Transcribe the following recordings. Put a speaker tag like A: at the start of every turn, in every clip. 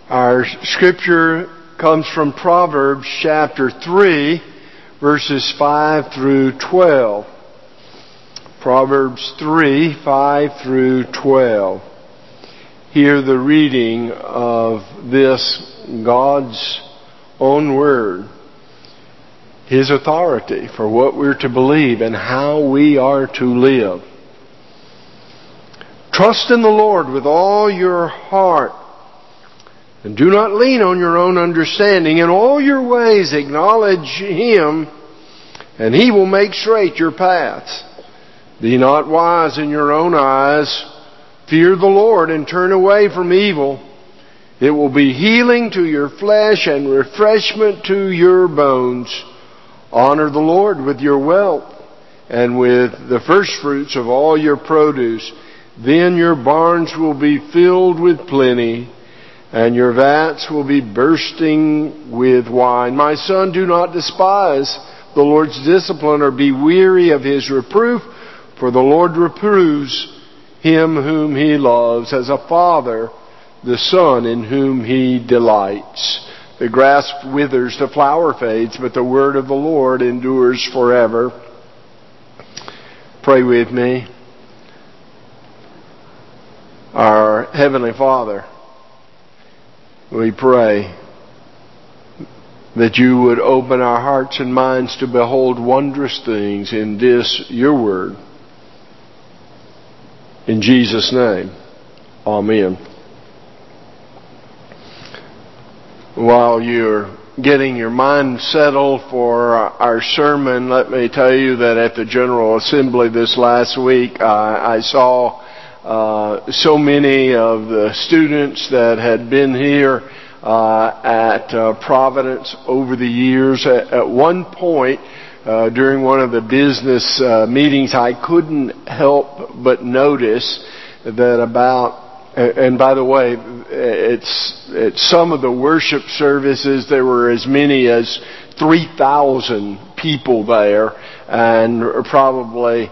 A: Our scripture comes from Proverbs chapter 3, verses 5 through 12. Proverbs 3, 5 through 12. Hear the reading of this God's own word, His authority for what we're to believe and how we are to live. Trust in the Lord with all your heart, and do not lean on your own understanding. In all your ways acknowledge Him, and He will make straight your paths. Be not wise in your own eyes. Fear the Lord and turn away from evil. It will be healing to your flesh and refreshment to your bones. Honor the Lord with your wealth and with the firstfruits of all your produce. Then your barns will be filled with plenty, and your vats will be bursting with wine. My son, do not despise the Lord's discipline or be weary of His reproof, for the Lord reproves him whom He loves, as a father the son in whom He delights. The grass withers, the flower fades, but the word of the Lord endures forever. Pray with me. Our Heavenly Father, we pray that You would open our hearts and minds to behold wondrous things in this, Your word. In Jesus' name, Amen. While you're getting your mind settled for our sermon, let me tell you that at the General Assembly this last week, I saw so many of the students that had been here at Providence over the years. At one point, during one of the business meetings, I couldn't help but notice that and by the way, it's some of the worship services, there were as many as 3,000 people there, and probably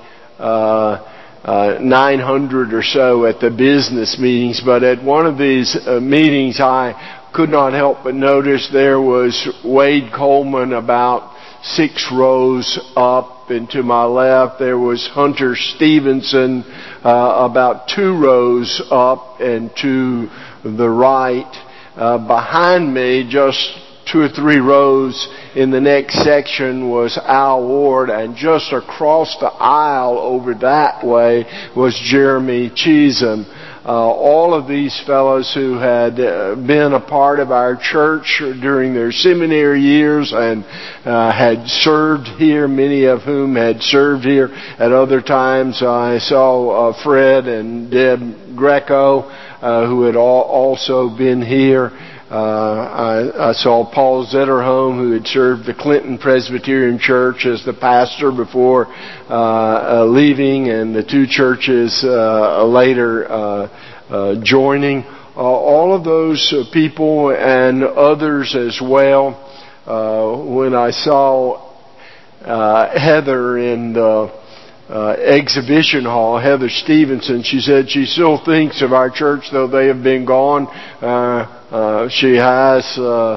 A: 900 or so at the business meetings. But at one of these meetings, I could not help but notice there was Wade Coleman about 6 rows up, and to my left there was Hunter Stevenson about 2 rows up, and to the right behind me, just 2 or 3 rows in the next section, was Al Ward, and just across the aisle over that way was Jeremy Cheesem. All of these fellows who had been a part of our church during their seminary years and had served here, many of whom had served here at other times. I saw Fred and Deb Greco, who had also been here. I saw Paul Zetterholm, who had served the Clinton Presbyterian Church as the pastor before leaving, and the 2 churches later joining. All of those people and others as well. When I saw Heather in the exhibition hall, Heather Stevenson, she said she still thinks of our church, though they have been gone. She has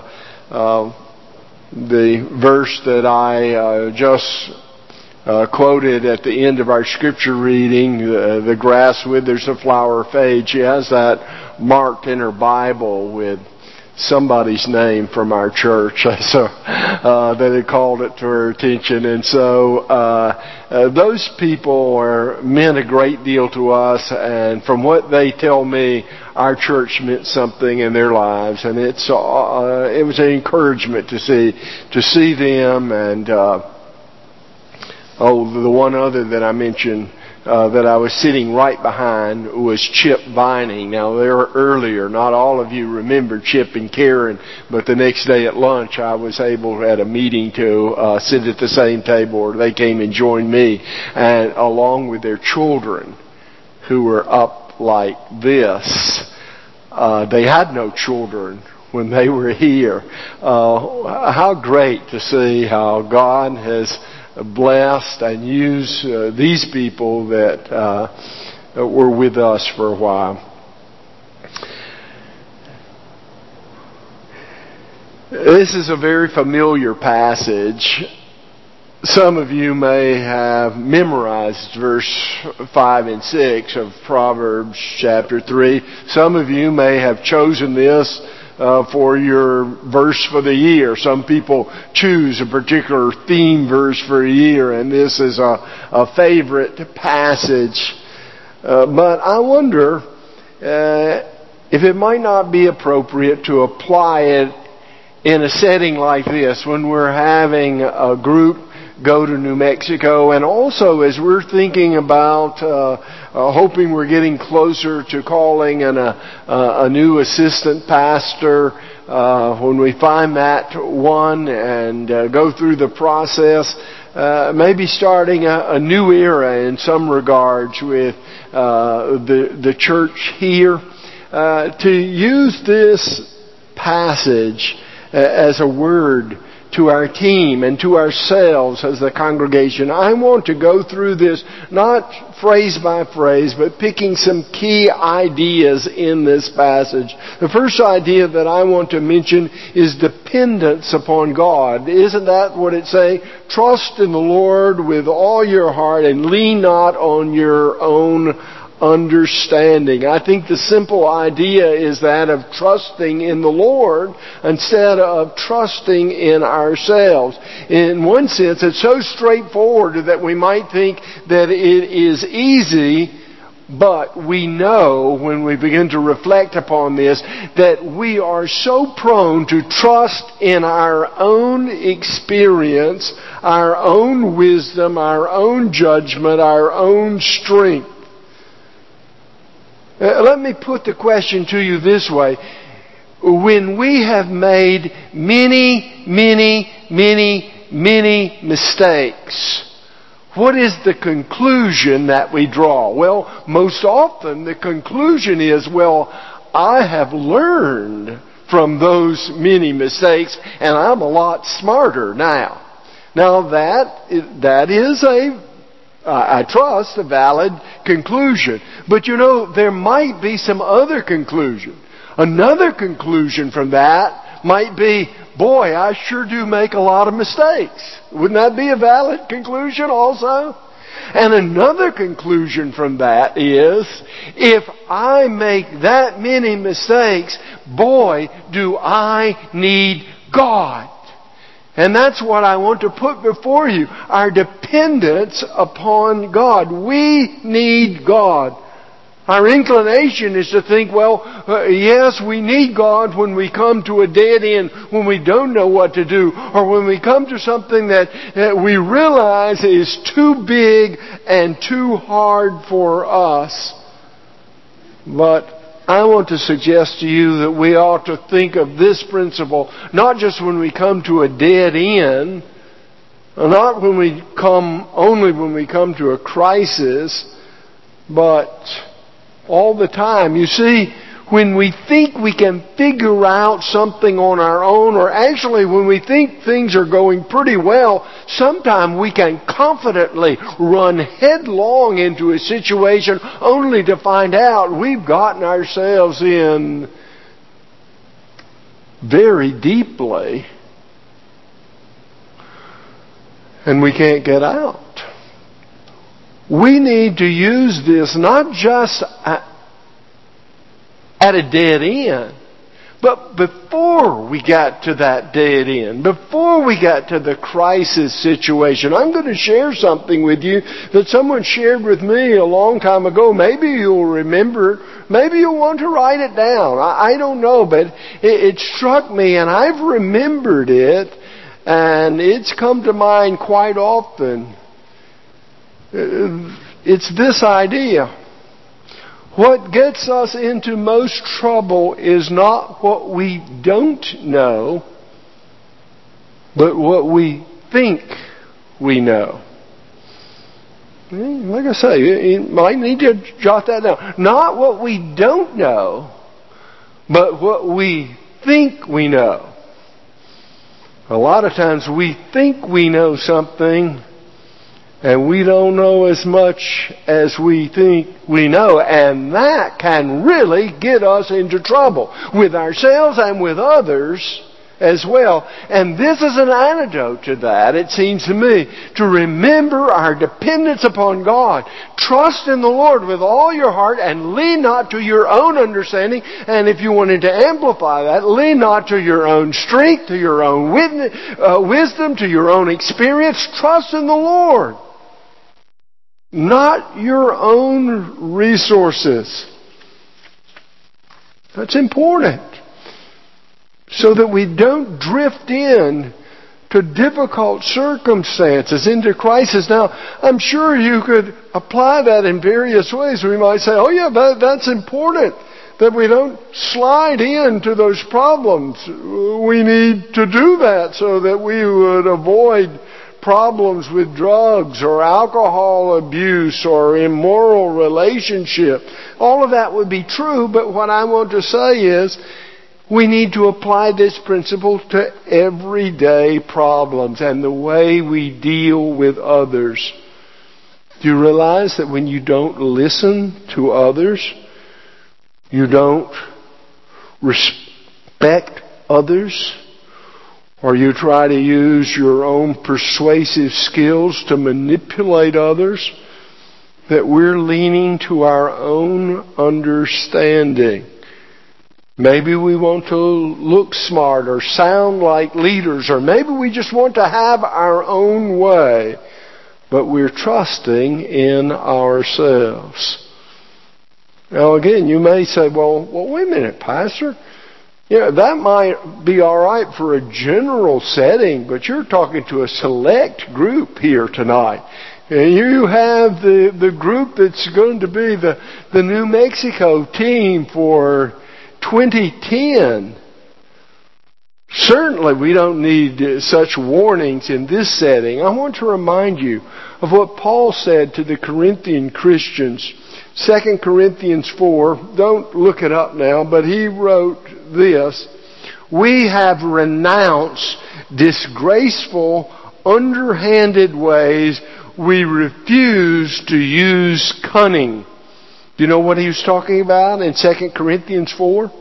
A: the verse that I just quoted at the end of our scripture reading, the grass withers, the flower fades. She has that marked in her Bible with somebody's name from our church, so that had called it to her attention. And so those people meant a great deal to us, and from what they tell me, our church meant something in their lives, and it was an encouragement to see them. And the one other that I mentioned that I was sitting right behind was Chip Vining. Now, they were earlier. Not all of you remember Chip and Karen, but the next day at lunch, I was able at a meeting to sit at the same table, or they came and joined me, and along with their children, who were up like this. They had no children when they were here. How great to see how God has blessed and used these people that were with us for a while. This is a very familiar passage. Some of you may have memorized verse 5 and 6 of Proverbs chapter 3. Some of you may have chosen this for your verse for the year. Some people choose a particular theme verse for a year, and this is a favorite passage. But I wonder if it might not be appropriate to apply it in a setting like this when we're having a group go to New Mexico, and also as we're thinking about hoping we're getting closer to calling a new assistant pastor, when we find that one and go through the process, maybe starting a new era in some regards with the church here, to use this passage as a word to our team and to ourselves as the congregation. I want to go through this not phrase by phrase, but picking some key ideas in this passage. The first idea that I want to mention is dependence upon God. Isn't that what it says? Trust in the Lord with all your heart and lean not on your own understanding. I think the simple idea is that of trusting in the Lord instead of trusting in ourselves. In one sense, it's so straightforward that we might think that it is easy, but we know when we begin to reflect upon this that we are so prone to trust in our own experience, our own wisdom, our own judgment, our own strength. Let me put the question to you this way. When we have made many mistakes, what is the conclusion that we draw? Well, most often the conclusion is, I have learned from those many mistakes and I'm a lot smarter now. Now that is I trust, a valid conclusion. But there might be some other conclusion. Another conclusion from that might be, boy, I sure do make a lot of mistakes. Wouldn't that be a valid conclusion also? And another conclusion from that is, if I make that many mistakes, boy, do I need God. And that's what I want to put before you. Our dependence upon God. We need God. Our inclination is to think, yes, we need God when we come to a dead end, when we don't know what to do, or when we come to something that we realize is too big and too hard for us. But I want to suggest to you that we ought to think of this principle not just when we come to a dead end, not only when we come to a crisis, but all the time. You see, when we think we can figure out something on our own, or actually when we think things are going pretty well, sometimes we can confidently run headlong into a situation only to find out we've gotten ourselves in very deeply and we can't get out. We need to use this not just at a dead end, but before we got to that dead end, before we got to the crisis situation. I'm going to share something with you that someone shared with me a long time ago. Maybe you'll remember it. Maybe you'll want to write it down. I don't know, but it struck me and I've remembered it, and it's come to mind quite often. It's this idea. What gets us into most trouble is not what we don't know, but what we think we know. Like I say, you might need to jot that down. Not what we don't know, but what we think we know. A lot of times we think we know something, and we don't know as much as we think we know. And that can really get us into trouble with ourselves and with others as well. And this is an antidote to that, it seems to me, to remember our dependence upon God. Trust in the Lord with all your heart and lean not to your own understanding. And if you wanted to amplify that, lean not to your own strength, to your own wisdom, to your own experience. Trust in the Lord. Not your own resources. That's important. So that we don't drift in to difficult circumstances, into crisis. Now, I'm sure you could apply that in various ways. We might say, oh yeah, that's important, that we don't slide into those problems. We need to do that so that we would avoid problems with drugs or alcohol abuse or immoral relationship. All of that would be true, but what I want to say is we need to apply this principle to everyday problems and the way we deal with others. Do you realize that when you don't listen to others, you don't respect others, or you try to use your own persuasive skills to manipulate others, that we're leaning to our own understanding? Maybe we want to look smart or sound like leaders, or maybe we just want to have our own way, but we're trusting in ourselves. Now again, you may say, well, wait a minute, Pastor. Yeah, that might be all right for a general setting, but you're talking to a select group here tonight. And you have the group that's going to be the New Mexico team for 2010. Certainly we don't need such warnings in this setting. I want to remind you of what Paul said to the Corinthian Christians. 2 Corinthians 4, don't look it up now, but he wrote this: we have renounced disgraceful, underhanded ways. We refuse to use cunning. Do you know what he was talking about in 2 Corinthians 4?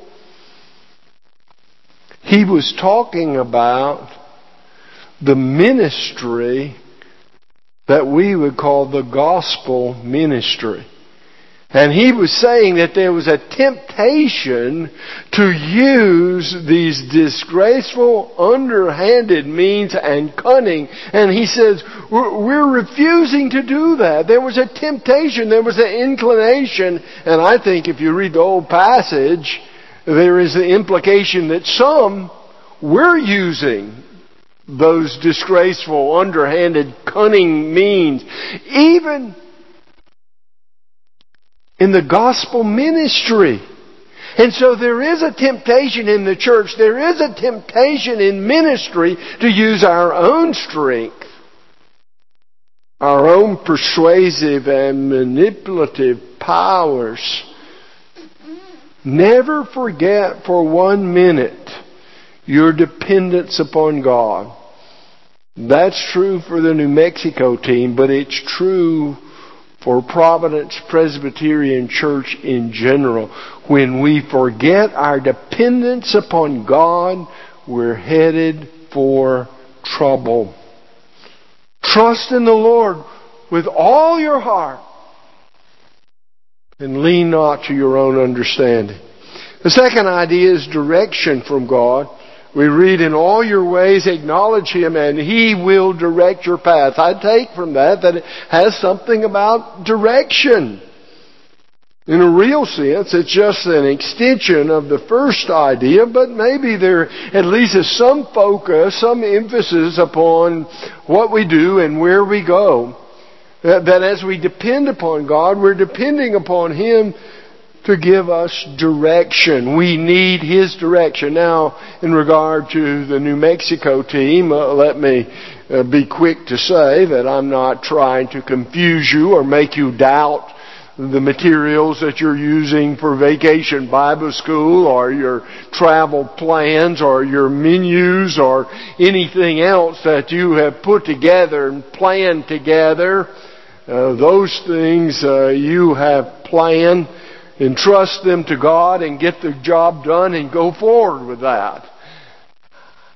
A: He was talking about the ministry that we would call the gospel ministry. And he was saying that there was a temptation to use these disgraceful, underhanded means and cunning. And he says, we're refusing to do that. There was a temptation, there was an inclination. And I think if you read the whole passage, there is the implication that some were using those disgraceful, underhanded, cunning means. Even in the gospel ministry. And so there is a temptation in the church, there is a temptation in ministry to use our own strength, our own persuasive and manipulative powers. Never forget for 1 minute your dependence upon God. That's true for the New Mexico team, but it's true for Providence Presbyterian Church in general. When we forget our dependence upon God, we're headed for trouble. Trust in the Lord with all your heart and lean not to your own understanding. The second idea is direction from God. We read, in all your ways acknowledge Him and He will direct your path. I take from that it has something about direction. In a real sense, it's just an extension of the first idea, but maybe there at least is some focus, some emphasis upon what we do and where we go. That as we depend upon God, we're depending upon Him to give us direction. We need His direction. Now, in regard to the New Mexico team, let me be quick to say that I'm not trying to confuse you or make you doubt the materials that you're using for Vacation Bible School or your travel plans or your menus or anything else that you have put together and planned together. Those things you have planned. Entrust them to God and get the job done and go forward with that.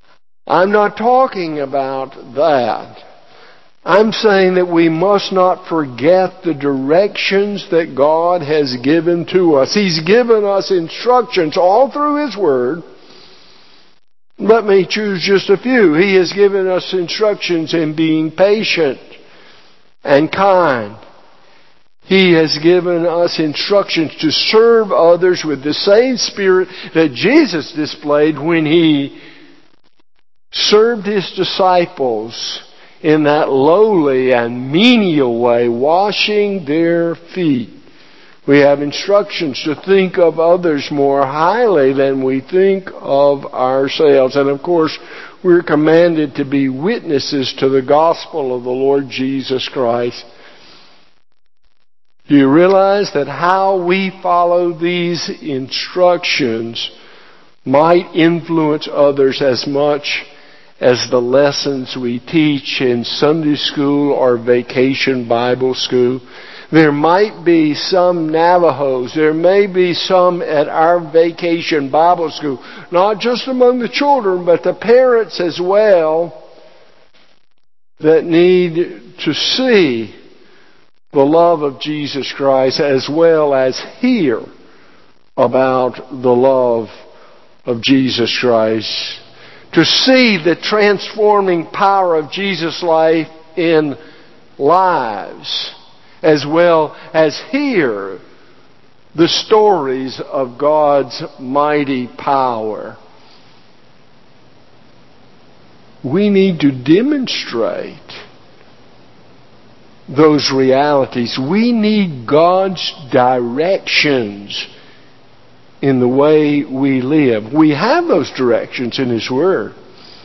A: I'm not talking about that. I'm saying that we must not forget the directions that God has given to us. He's given us instructions all through His Word. Let me choose just a few. He has given us instructions in being patient and kind. He has given us instructions to serve others with the same spirit that Jesus displayed when He served His disciples in that lowly and menial way, washing their feet. We have instructions to think of others more highly than we think of ourselves. And of course, we're commanded to be witnesses to the gospel of the Lord Jesus Christ. Do you realize that how we follow these instructions might influence others as much as the lessons we teach in Sunday school or vacation Bible school? There might be some Navajos, there may be some at our vacation Bible school, not just among the children, but the parents as well, that need to see the love of Jesus Christ as well as hear about the love of Jesus Christ. To see the transforming power of Jesus' life in lives, as well as hear the stories of God's mighty power. We need to demonstrate those realities. We need God's directions in the way we live. We have those directions in His Word.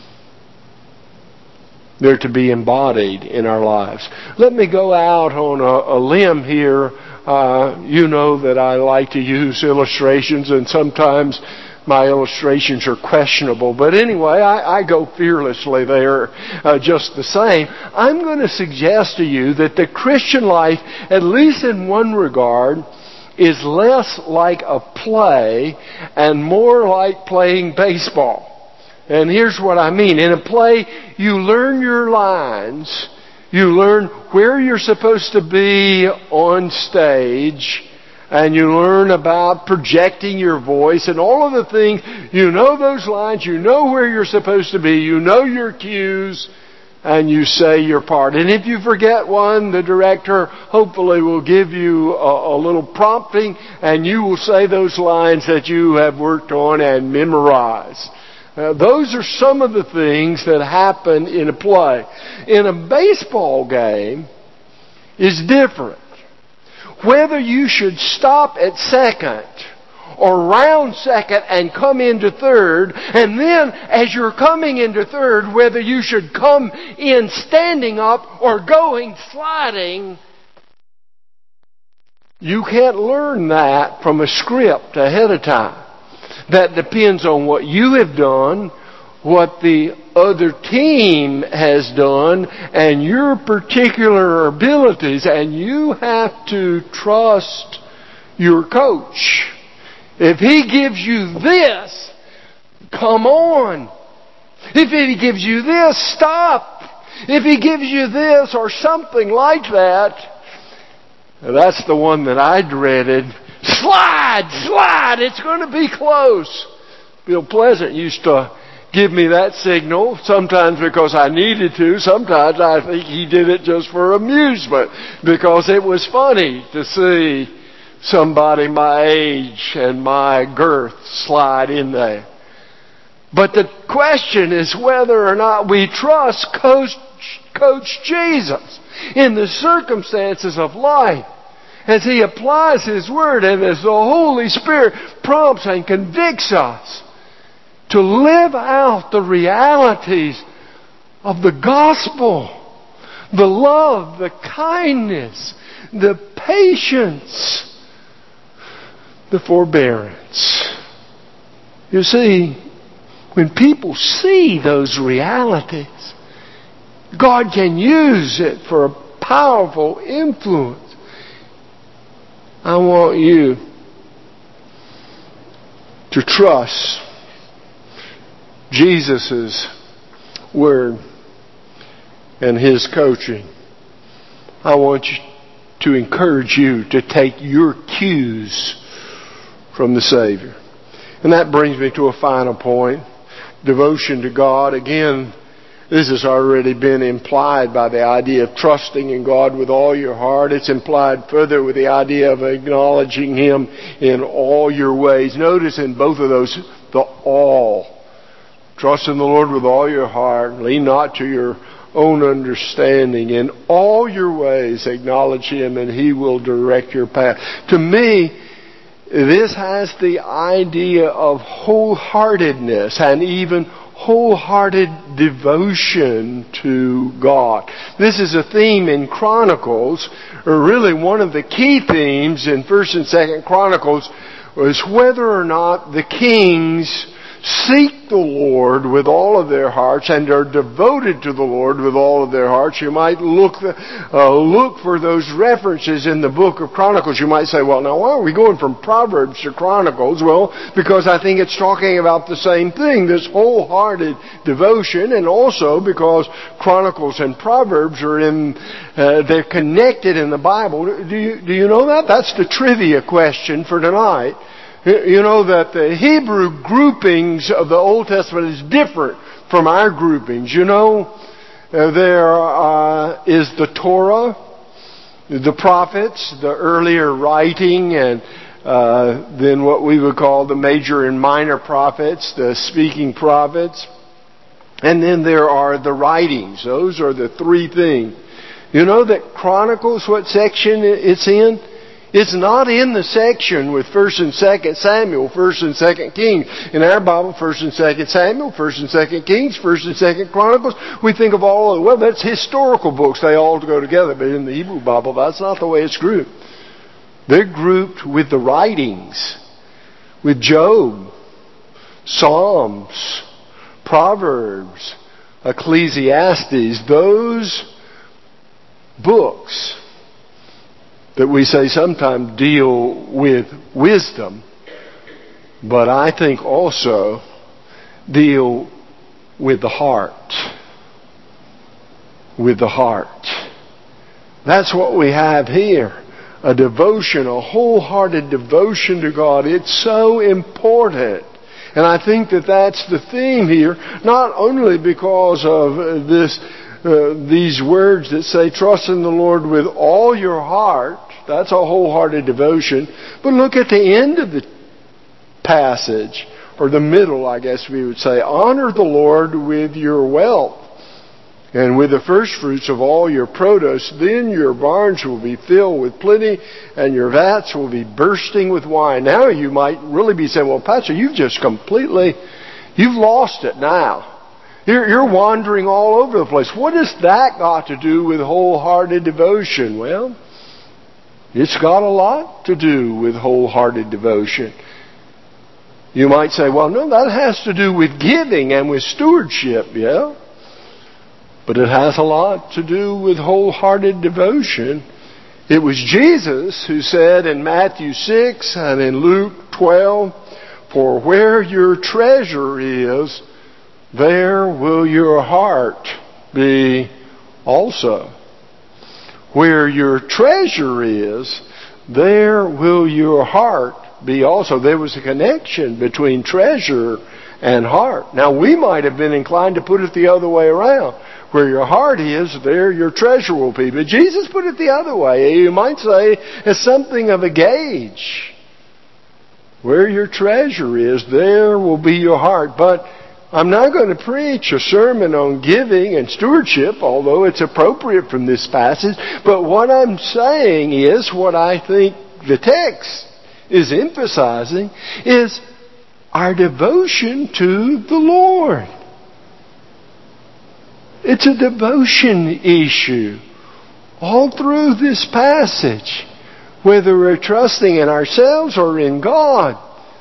A: They're to be embodied in our lives. Let me go out on a limb here. You know that I like to use illustrations, and sometimes my illustrations are questionable. But anyway, I go fearlessly there just the same. I'm going to suggest to you that the Christian life, at least in one regard, is less like a play and more like playing baseball. And here's what I mean. In a play, you learn your lines. You learn where you're supposed to be on stage. And you learn about projecting your voice and all of the things. You know those lines. You know where you're supposed to be. You know your cues. And you say your part. And if you forget one, the director hopefully will give you a little prompting. And you will say those lines that you have worked on and memorized. Those are some of the things that happen in a play. In a baseball game, is different. Whether you should stop at second or round second and come into third, and then as you're coming into third, whether you should come in standing up or going sliding, you can't learn that from a script ahead of time. That depends on what you have done, what the other team has done, and your particular abilities. And you have to trust your coach. If he gives you this, come on. If he gives you this, stop. If he gives you this or something like that, that's the one that I dreaded. Slide, it's going to be close. Bill Pleasant used to give me that signal, sometimes because I needed to, sometimes I think he did it just for amusement, because it was funny to see somebody my age and my girth slide in there. But the question is whether or not we trust Coach Jesus in the circumstances of life, as He applies His Word and as the Holy Spirit prompts and convicts us to live out the realities of the gospel, the love, the kindness, the patience, the forbearance. You see, when people see those realities, God can use it for a powerful influence. I want you to trust Jesus' Word and His coaching, I want to encourage you to take your cues from the Savior. And that brings me to a final point. Devotion to God. Again, this has already been implied by the idea of trusting in God with all your heart. It's implied further with the idea of acknowledging Him in all your ways. Notice in both of those, the all. Trust in the Lord with all your heart. Lean not to your own understanding. In all your ways, acknowledge Him and He will direct your path. To me, this has the idea of wholeheartedness and even wholehearted devotion to God. This is a theme in Chronicles, or really one of the key themes in 1st and 2nd Chronicles, was whether or not the kings seek the Lord with all of their hearts and are devoted to the Lord with all of their hearts. You might look for those references in the book of Chronicles. You might say, well, now why are we going from Proverbs to Chronicles? Well, because I think it's talking about the same thing, this wholehearted devotion, and also because Chronicles and Proverbs are they're connected in the Bible. Do you know that? That's the trivia question for tonight. You know that the Hebrew groupings of the Old Testament is different from our groupings. You know, there is the Torah, the prophets, the earlier writing, and then what we would call the major and minor prophets, the speaking prophets. And then there are the writings. Those are the three things. You know that Chronicles, what section it's in? It's not in the section with 1st and 2nd Samuel, 1st and 2nd Kings. In our Bible, 1st and 2nd Samuel, 1st and 2nd Kings, 1st and 2nd Chronicles. We think of that's historical books. They all go together. But in the Hebrew Bible, that's not the way it's grouped. They're grouped with the writings, with Job, Psalms, Proverbs, Ecclesiastes. Those books that we say sometimes deal with wisdom, but I think also deal with the heart. With the heart. That's what we have here. A devotion, a wholehearted devotion to God. It's so important. And I think that that's the theme here, not only because of these words that say, trust in the Lord with all your heart. That's a wholehearted devotion. But look at the end of the passage, or the middle, I guess we would say. Honor the Lord with your wealth and with the first fruits of all your produce. Then your barns will be filled with plenty and your vats will be bursting with wine. Now you might really be saying, well, Pastor, you've lost it now. You're wandering all over the place. What has that got to do with wholehearted devotion? Well, it's got a lot to do with wholehearted devotion. You might say, well, no, that has to do with giving and with stewardship, yeah. But it has a lot to do with wholehearted devotion. It was Jesus who said in Matthew 6 and in Luke 12, for where your treasure is, there will your heart be also. Where your treasure is, there will your heart be also. There was a connection between treasure and heart. Now, we might have been inclined to put it the other way around. Where your heart is, there your treasure will be. But Jesus put it the other way. You might say it's something of a gauge. Where your treasure is, there will be your heart. But I'm not going to preach a sermon on giving and stewardship, although it's appropriate from this passage. But what I'm saying is, what I think the text is emphasizing, is our devotion to the Lord. It's a devotion issue all through this passage, whether we're trusting in ourselves or in God.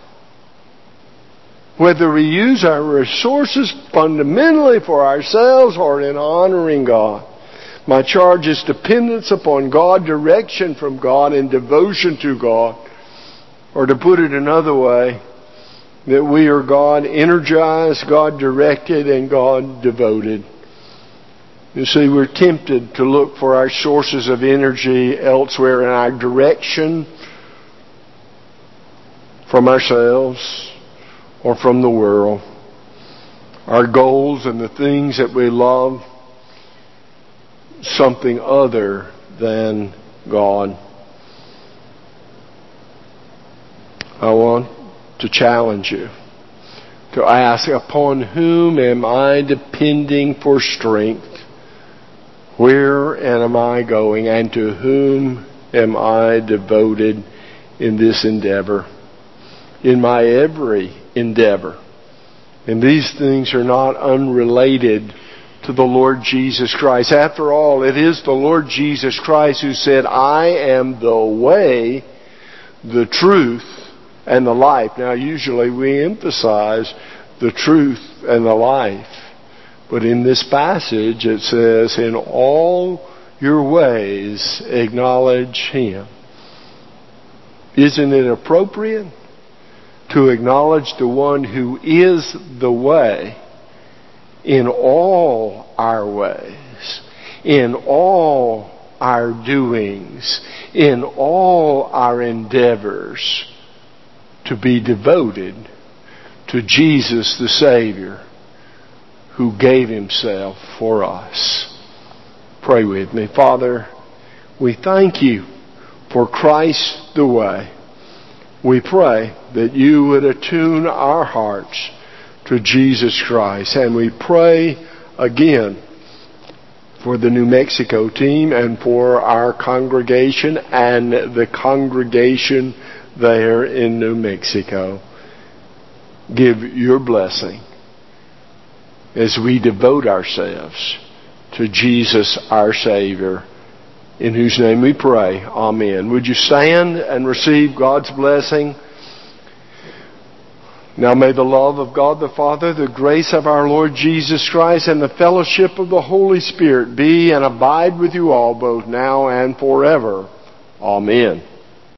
A: Whether we use our resources fundamentally for ourselves or in honoring God. My charge is dependence upon God, direction from God, and devotion to God. Or to put it another way, that we are God energized, God directed, and God devoted. You see, we're tempted to look for our sources of energy elsewhere, in our direction from ourselves or from the world. Our goals and the things that we love, something other than God. I want to challenge you to ask, upon whom am I depending for strength? Where am I going? And to whom am I devoted in this endeavor? In my every endeavor. And these things are not unrelated to the Lord Jesus Christ. After all, it is the Lord Jesus Christ who said, I am the way, the truth, and the life. Now, usually we emphasize the truth and the life. But in this passage it says, in all your ways acknowledge Him. Isn't it appropriate to acknowledge the one who is the way in all our ways, in all our doings, in all our endeavors, to be devoted to Jesus the Savior who gave Himself for us? Pray with me. Father, we thank You for Christ the way. We pray that You would attune our hearts to Jesus Christ. And we pray again for the New Mexico team and for our congregation and the congregation there in New Mexico. Give Your blessing as we devote ourselves to Jesus our Savior, in whose name we pray. Amen. Would you stand and receive God's blessing? Now may the love of God the Father, the grace of our Lord Jesus Christ, and the fellowship of the Holy Spirit be and abide with you all, both now and forever. Amen.